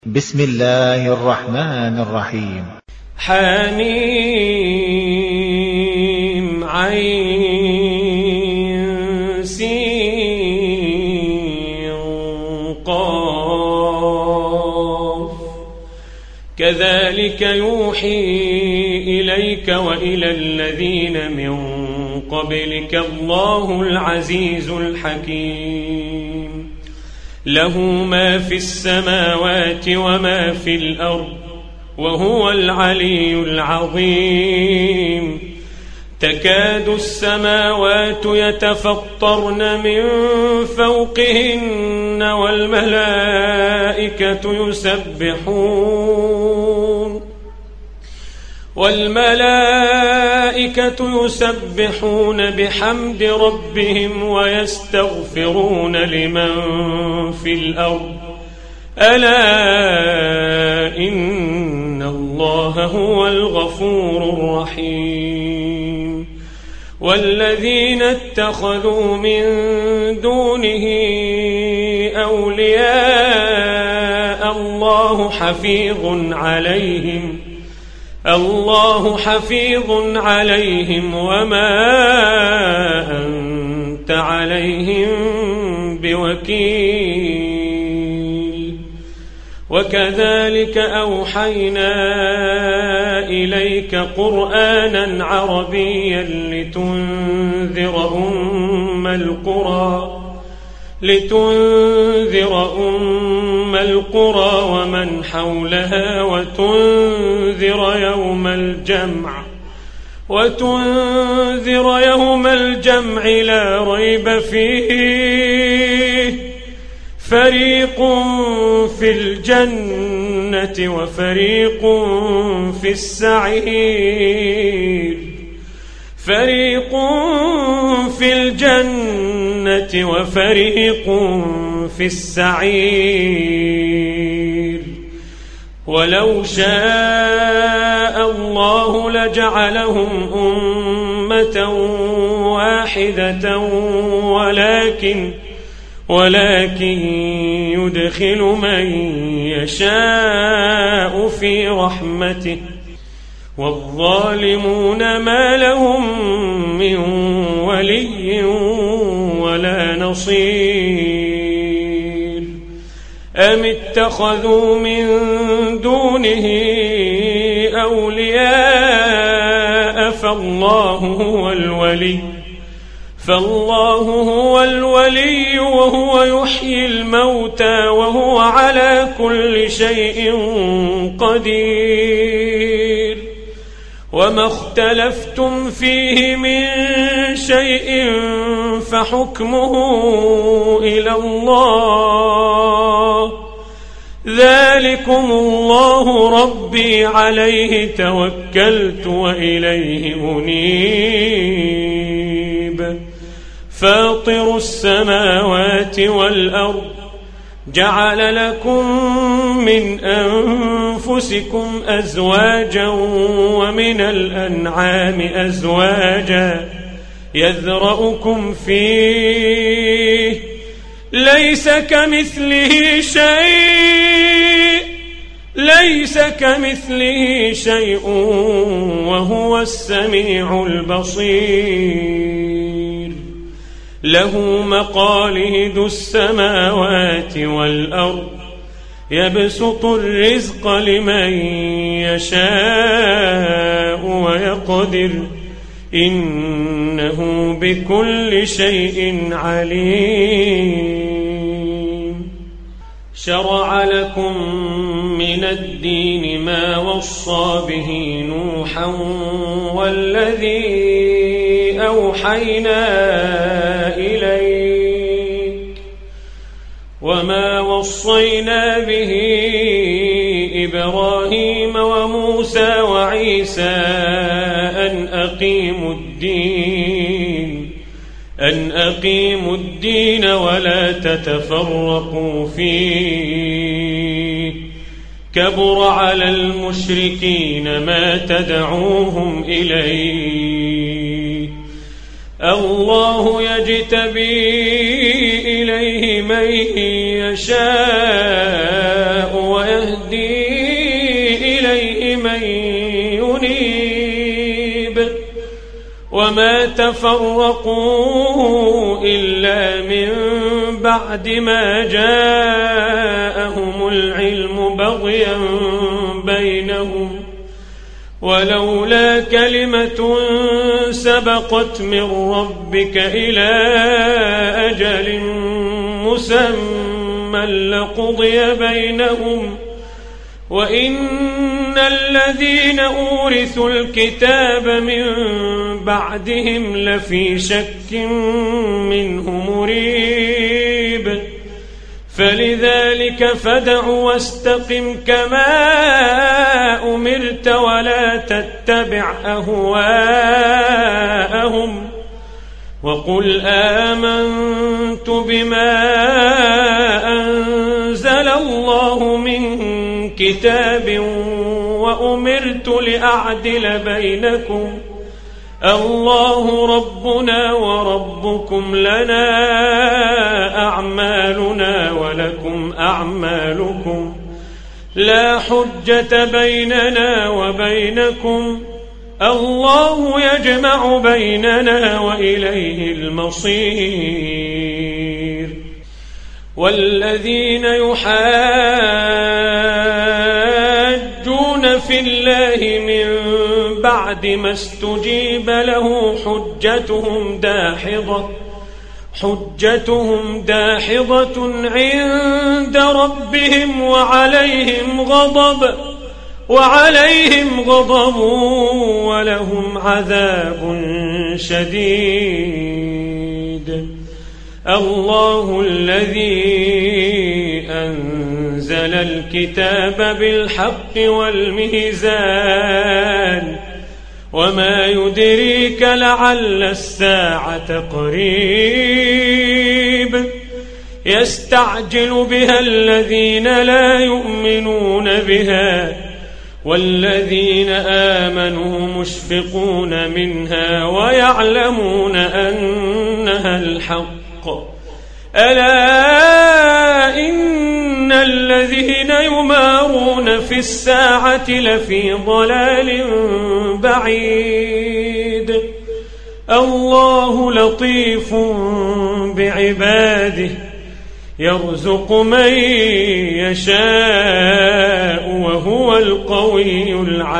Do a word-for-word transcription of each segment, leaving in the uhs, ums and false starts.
بسم الله الرحمن الرحيم. حميم عين سين قاف كذلك يوحي إليك وإلى الذين من قبلك الله العزيز الحكيم له ما في السماوات وما في الأرض وهو العلي العظيم تكاد السماوات يتفطرن من فوقهن والملائكة يسبحون والملائكة يسبحون بحمد ربهم ويستغفرون لمن في الأرض ألا إن الله هو الغفور الرحيم والذين اتخذوا من دونه أولياء الله حفيظ عليهم الله حفيظ عليهم وما أنت عليهم بوكيل وكذلك أوحينا إليك قرآنا عربيا لتنذر أم القرى لتنذر أم القرى ومن حولها وتنذر يوم الجمع وتنذر يوم الجمع لا ريب فيه فريق في الجنة وفريق في السعير فريق في الجنة وفريق في السعير ولو شاء الله لجعلهم أمة واحدة ولكن ولكن يدخل من يشاء في رحمته والظالمون ما لهم من ولي ولا نصير أم اتخذوا من دونه أولياء فالله هو الولي فالله هو الولي وهو يحيي الموتى وهو على كل شيء قدير وما اختلفتم فيه من شيء فحكمه إلى الله ذلكم الله ربي عليه توكلت وإليه أنيب فاطر السماوات والأرض جعل لكم من أنفسكم أزواجا ومن الأنعام أزواجا يذرأكم فيه ليس كمثله شيء ليس كمثله شيء وهو السميع البصير له مقاليد السماوات والأرض يبسط الرزق لمن يشاء ويقدر إنه بكل شيء عليم شرع لكم من الدين ما وصى به نوحا والذي أوحينا إليك وما وصينا به إبراهيم وموسى وعيسى أن أقيموا الدين أن أقيموا الدين ولا تتفرقوا فيه كبر على المشركين ما تدعوهم إليه الله يجتبي إليه من يشاء ويهدي إليه من ينيب وما تفرقوا إلا من بعد ما جاءهم العلم بغيا بينهم ولولا كلمة سبقت من ربك إلى أجل مسمى لقضي بينهم وإن الذين أورثوا الكتاب من بعدهم لفي شك منه مريب فلذلك فادع واستقم كما أمرت ولا تتبع أهواءهم وقل آمنت بما أنزل الله من كتاب وأمرت لأعدل بينكم الله ربنا وربكم لنا أعمالنا ولكم أعمالكم لا حجة بيننا وبينكم الله يجمع بيننا وإليه المصير والذين يحاجون في الله من بعد ما استجيب له حجتهم داحضة حجتهم داحضة عند ربهم وعليهم غضب وعليهم غضب ولهم عذاب شديد الله الذي أنزل الكتاب بالحق والميزان وما يدريك لعل الساعة قريب يستعجل بها الذين لا يؤمنون بها والذين آمنوا مشفقون منها ويعلمون أنها الحق ألا إن الذين يمارون في الساعة لفي ضلال بعيد الله لطيف بعباده يرزق من يشاء وهو القوي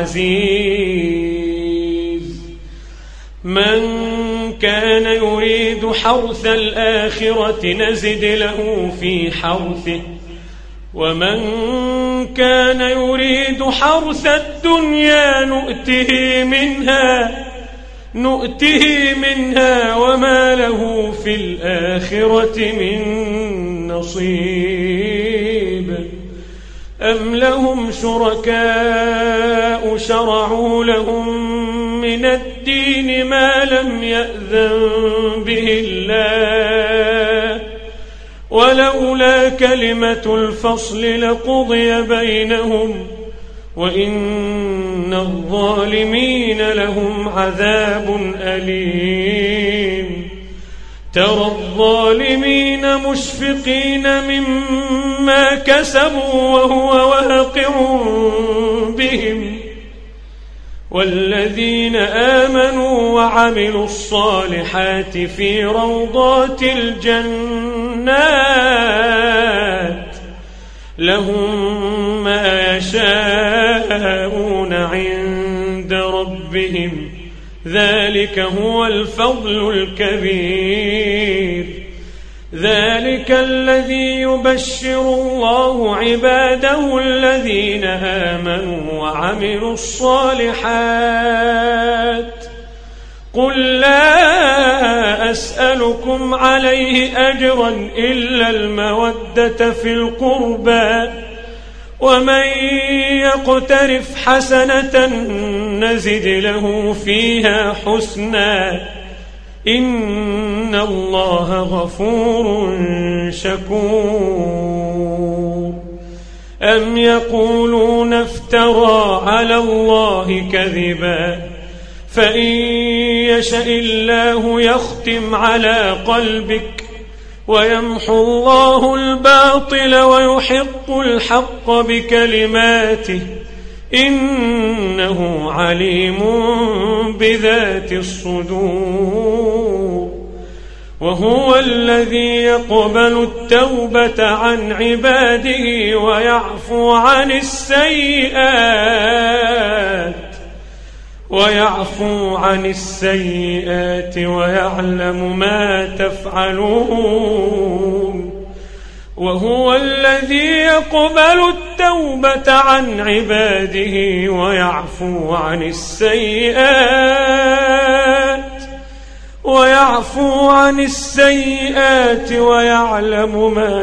العزيز من كان يريد حرث الآخرة نزد له في حرثه ومن كان يريد حرث الدنيا نؤته منها نؤته منها وما له في الآخرة من نصيب أم لهم شركاء شرعوا لهم من الدين ما لم يأذن به الله ولولا كلمة الفصل لقضي بينهم وإن الظالمين لهم عذاب أليم ترى الظالمين مشفقين مما كسبوا وهو واقع بهم والذين آمنوا وعملوا الصالحات في روضات الجنات لهم ما يشاءون عند ربهم ذلك هو الفضل الكبير ذلك الذي يبشر الله عباده الذين آمنوا وعملوا الصالحات قل لا أسألكم عليه أجرا إلا المودة في القربى ومن يقترف حسنة نزد له فيها حسنا إن الله غفور شكور أم يقولون افترى على الله كذبا فإن يشأ الله يختم على قلبك ويمحو الله الباطل ويحق الحق بكلماته إنه عليم بذات الصدور. وهو الذي يقبل التوبة عن عباده ويعفو عن السيئات ويعفو عن السيئات ويعلم ما تفعلون. وهو الذي يقبل التوبة عن عباده ويعفو عن السيئات ويعفو عن السيئات ويعلم ما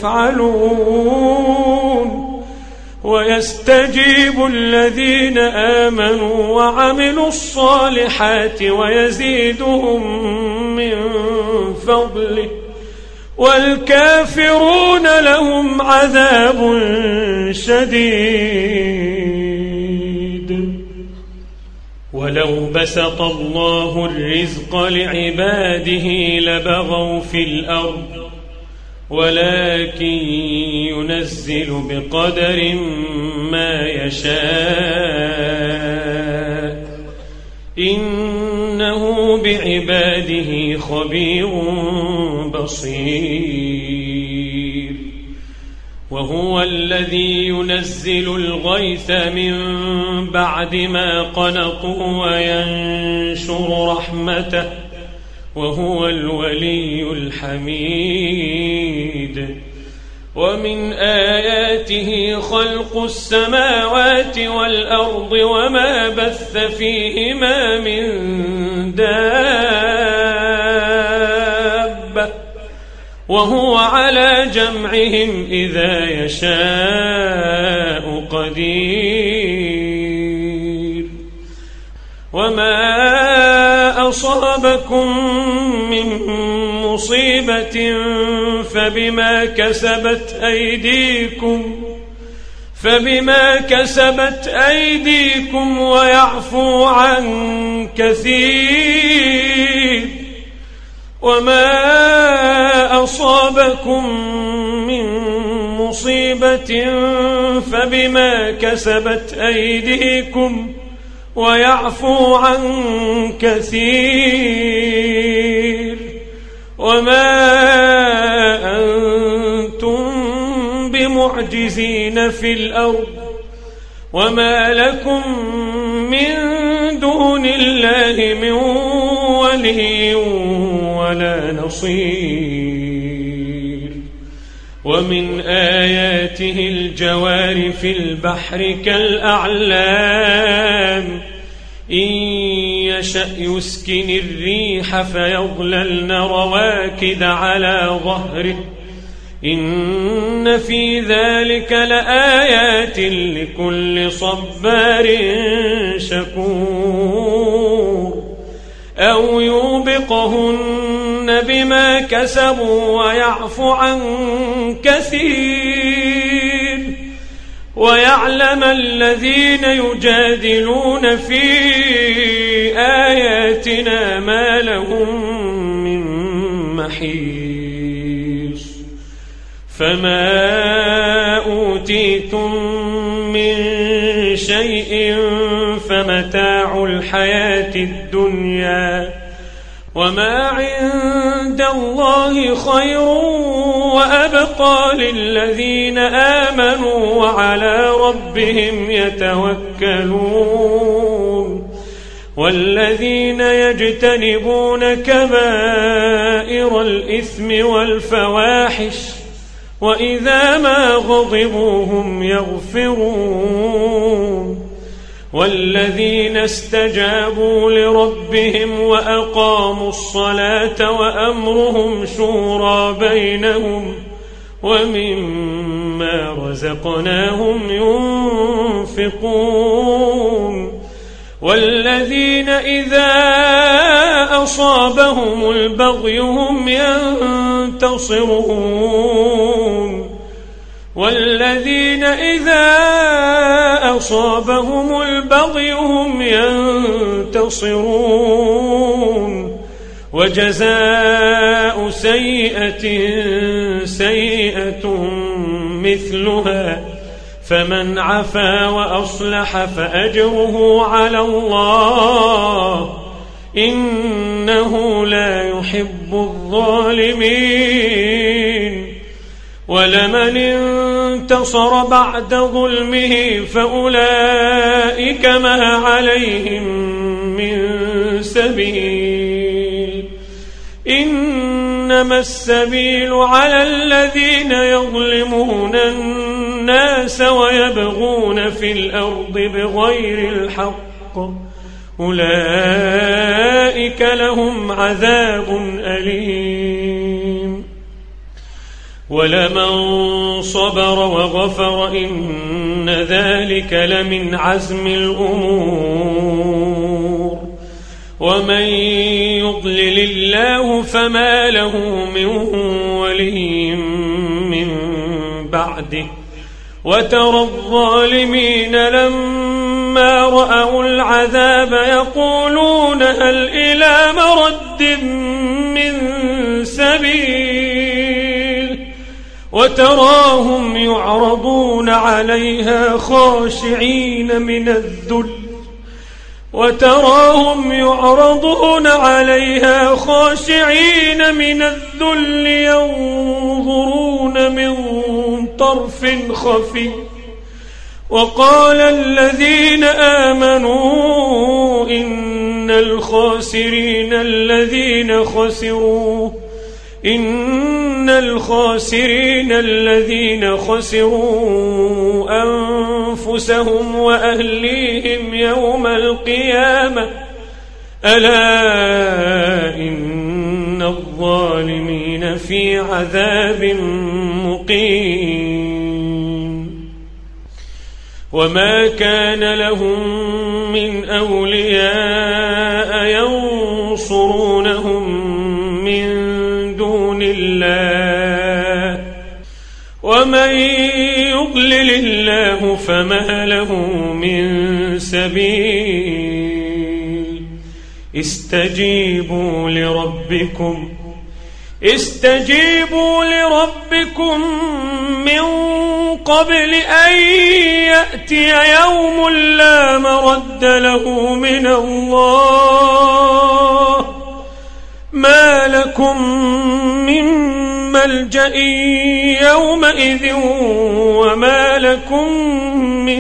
تفعلون. ويستجيب الذين آمنوا وعملوا الصالحات ويزيدهم من فضله والكافرون لهم عذاب شديد. ولو بسط الله الرزق لعباده لبغوا في الأرض ولكن ينزل بقدر ما يشاء إنه بعباده خبير بصير. وهو الذي ينزل الغيث من بعد ما قنطوا وينشر رحمته وهو الولي الحميد. ومن آياته خلق السماوات والأرض وما بث فيهما من دابة وهو على جمعهم إذا يشاء قدير. وما أصابكم من مصيبة فبما كسبت أيديكم فبما كسبت أيديكم ويعفو عن كثير. وما أصابكم من مصيبة فبما كسبت أيديكم ويعفو عن كثير. وما أنتم بمعجزين في الأرض وما لكم من دون الله من ولي ولا نصير. ومن آياته الجوار في البحر كالأعلام إن يشأ يسكن الريح فيظللن رواكد على ظهره إن في ذلك لآيات لكل صبار شكور. أو يوبقهن بما كسبوا ويعفو عن كثير. ويعلم الذين يجادلون في آياتنا ما لهم من محيص. فما أوتيتم من شيء فمتاع الحياة الدنيا وما عند الله خير وأبقى للذين آمنوا وعلى ربهم يتوكلون. والذين يجتنبون كبائر الإثم والفواحش وإذا ما غضبوا هم يغفرون. والذين استجابوا لربهم وأقاموا الصلاة وأمرهم شورى بينهم ومما رزقناهم ينفقون. والذين إذا أصابهم البغي هم ينتصرون. والذين إذا أصابهم البغي هم ينتصرون ينتصرون وجزاء سيئة سيئة مثلها فمن عفا وأصلح فأجره على الله إنه لا يحب الظالمين ولمن انتصر بعد ظلمه فأولئك ما عليهم من سبيل إنما السبيل على الذين يظلمون الناس ويبغون في الأرض بغير الحق أولئك لهم عذاب أليم ولمن صبر وغفر إن ذلك لمن عزم الأمور ومن يضلل الله فما له من ولي من بعده وترى الظالمين لما رأوا العذاب يقولون هل إلى مرد من سبيل وتراهم يعرضون عليها خاشعين من الذل وتراهم يعرضون عليها خاشعين من الذل ينظرون من طرف خفي وقال الذين آمنوا إن الخاسرين الذين خسروا إن الخاسرين الذين خسروا أنفسهم وأهليهم يوم القيامة ألا إن الظالمين في عذاب مقيم وما كان لهم من أولياء ينصرونهم من دون الله ومن يضلل الله فما له من سبيل استجيبوا لربكم استجيبوا لربكم من قبل أن يأتي يوم لا مرد له من الله ما لكم من ملجأ يومئذ وما لكم من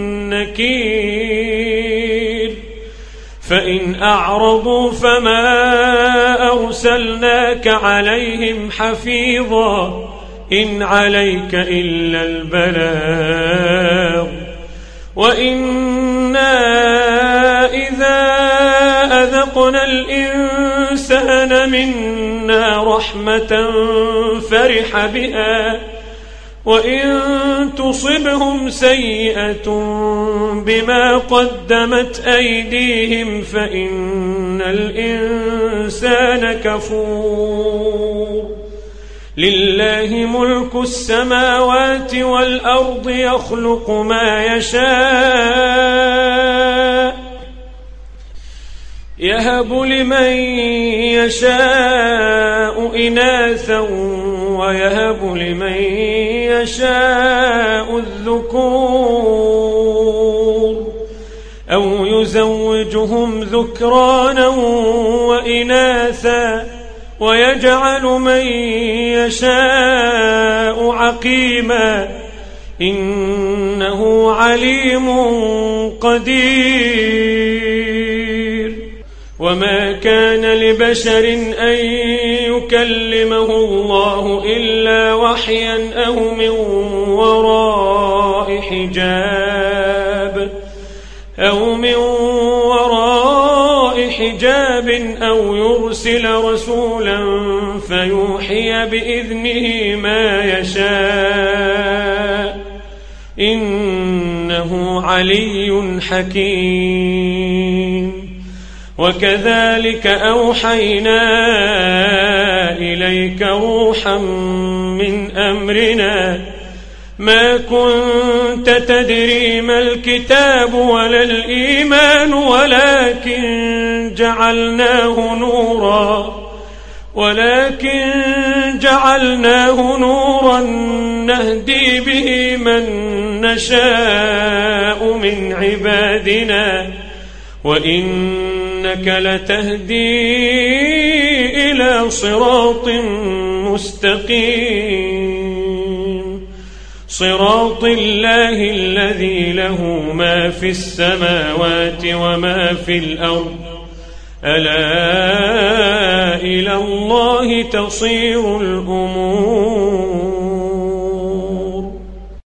نكير فإن أعرضوا فما أرسلناك عليهم حفيظا إن عليك إلا البلاغ وإنا إذا أذقنا الإنسان منا رحمة فرح بها وإن تصبهم سيئة بما قدمت أيديهم فإن الإنسان كفور لله ملك السماوات والأرض يخلق ما يشاء يهب لمن يشاء إناثا ويهب لمن يشاء الذكور أو يزوجهم ذكرانا وإناثا ويجعل من يشاء عقيما إنه عليم قدير وما كان لبشر أن يكلمه الله إلا وحيا أو من وراء حجاب أو من وراء حجاب أو يرسل رسولا فيوحي بإذنه ما يشاء إنه علي حكيم وكذلك أوحينا إليك روحا من أمرنا ما كنت تدري ما الكتاب ولا الإيمان ولكن جعلناه نورا ولكن جعلناه نورا نهدي به من نشاء من عبادنا وإنك لتهدي إلى صراط مستقيم صراط الله الذي له ما في السماوات وما في الأرض ألا إلى الله تصير الأمور.